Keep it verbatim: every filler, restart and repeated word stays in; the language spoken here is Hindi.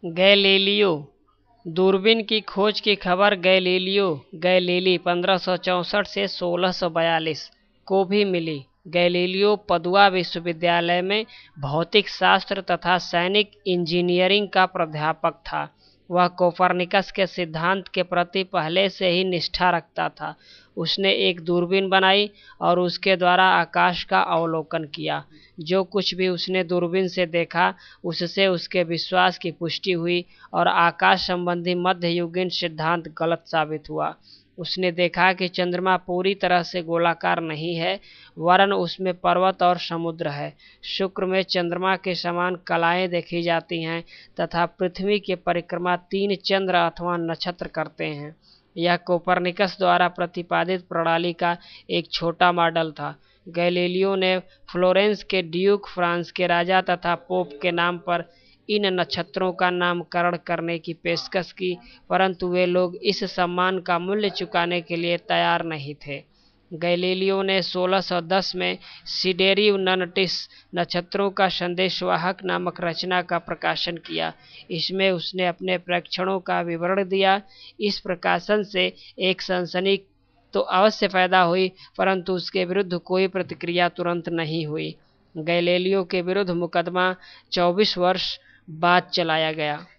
गैलीलियो दूरबीन की खोज की खबर गैलीलियो गैलीली पंद्रह सौ चौंसठ से सोलह सौ बयालीस को भी मिली। गैलीलियो पदुआ विश्वविद्यालय में भौतिक शास्त्र तथा सैनिक इंजीनियरिंग का प्राध्यापक था। वह कोपरनिकस के सिद्धांत के प्रति पहले से ही निष्ठा रखता था। उसने एक दूरबीन बनाई और उसके द्वारा आकाश का अवलोकन किया। जो कुछ भी उसने दूरबीन से देखा उससे उसके विश्वास की पुष्टि हुई और आकाश संबंधी मध्ययुगीन सिद्धांत गलत साबित हुआ। उसने देखा कि चंद्रमा पूरी तरह से गोलाकार नहीं है, वरन उसमें पर्वत और समुद्र है। शुक्र में चंद्रमा के समान कलाएं देखी जाती हैं तथा पृथ्वी की परिक्रमा तीन चंद्र अथवा नक्षत्र करते हैं। यह कोपरनिकस द्वारा प्रतिपादित प्रणाली का एक छोटा मॉडल था। गैलीलियो ने फ्लोरेंस के ड्यूक, फ्रांस के राजा तथा पोप के नाम पर इन नक्षत्रों का नामकरण करने की पेशकश की, परंतु वे लोग इस सम्मान का मूल्य चुकाने के लिए तैयार नहीं थे। गैलीलियो ने सोलह सौ दस में सिडेरी ननटिस नक्षत्रों का संदेशवाहक नामक रचना का प्रकाशन किया। इसमें उसने अपने प्रेक्षणों का विवरण दिया। इस प्रकाशन से एक सनसनी तो अवश्य पैदा हुई, परंतु उसके विरुद्ध कोई प्रतिक्रिया तुरंत नहीं हुई। गैलीलियो के विरुद्ध मुकदमा चौबीस वर्ष बाद चलाया गया।